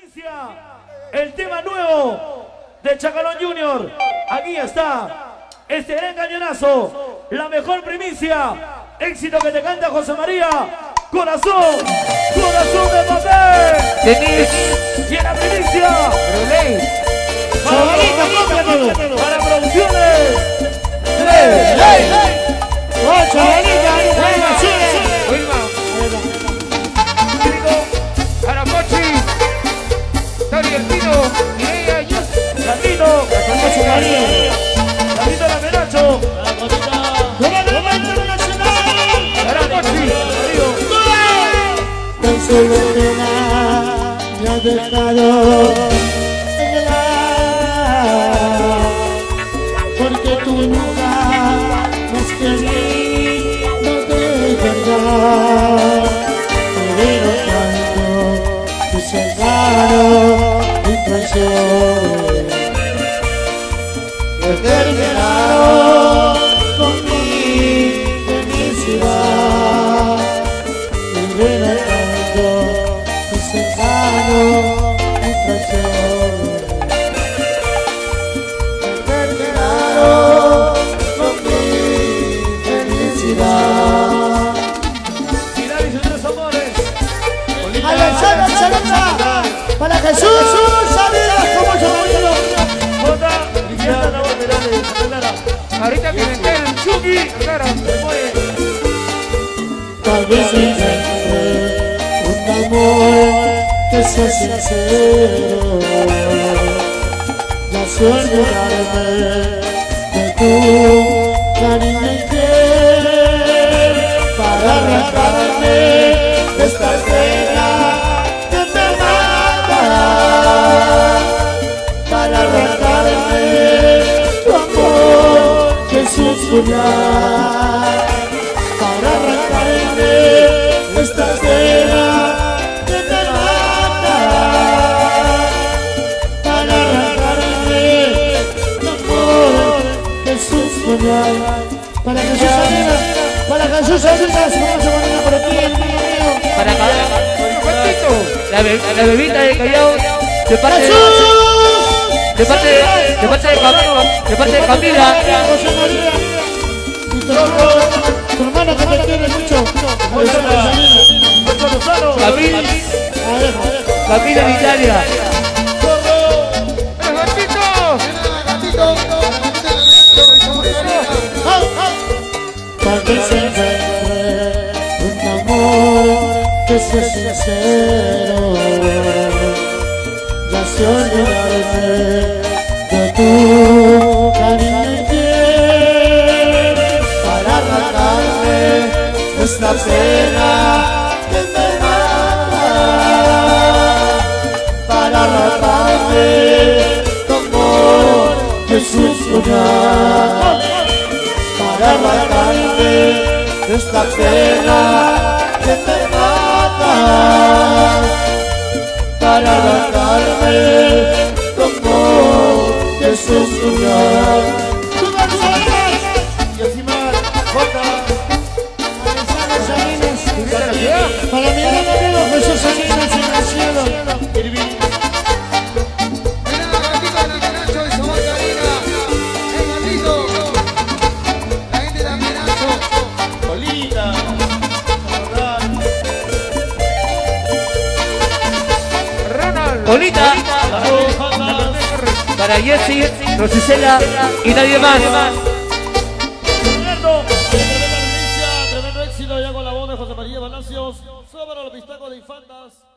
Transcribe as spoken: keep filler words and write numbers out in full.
El tema nuevo de Chacalón Junior. Aquí está este gran cañonazo, la mejor primicia. Éxito que te canta José María. Corazón, corazón de papel. Tenis. Y en la primicia, Chavalita, para producciones. Ley, ley. Oh, chavalita, buena, sigue. Aracochi, Tori el Pino, Mireia Yus, Latino, José María, Latino la Menacho. Aracochi, Tan solo pena me ha dejado en el ar, porque tú nunca más querido de verdad. Te digo tanto, tus engaños y traiciones he terminado con mi felicidad. Ven tanto, tus engaños y traiciones me terminaron con mi felicidad. Finales y tres amores. ¡A la sala, sala! ¡Para Jesús! ¡Saludos como yo! Jota, Liliana, Nava Perales, Lara. ahorita que me enteren, Chucky, claro, se mueve. Tal vez encuentre un amor que sea sincero, ya sé olvidarme de tu cariño y piel para arrancarme de esta pena que me mata, para arrancarme tu amor que es susurrar, para arrancarme esta pena que me mata, para arrancarme tu amor que es susurrar. Para Jesús Salinas, para Jesús Salinas, vamos a poner por aquí el mío mío. Para acá, la, be la bebita de Callao, de parte de, de parte de, de parte de, Cam de parte de Camila. José María, y tu hermano, tu hermano que te quiere mucho. Camila, Camila de Italia. ¡El gatito! Tal vez encuentre un amor que sea sincero, ya sé olvidarme de tu cariño y piel, para arrancarme esta pena que me mata, para arrancarme tu amor que susurrar, para arrancarme esta pena que me mata, para arrancarme tu amor que susurrar. Para mi gran amigo Jesús Salinas en el cielo. Bonita, para Jessy, Rosicela y nadie más. Tremendo, tremenda primicia, tremendo éxito ya con la voz de José María Palacios. Solo para los pistacos de infantas.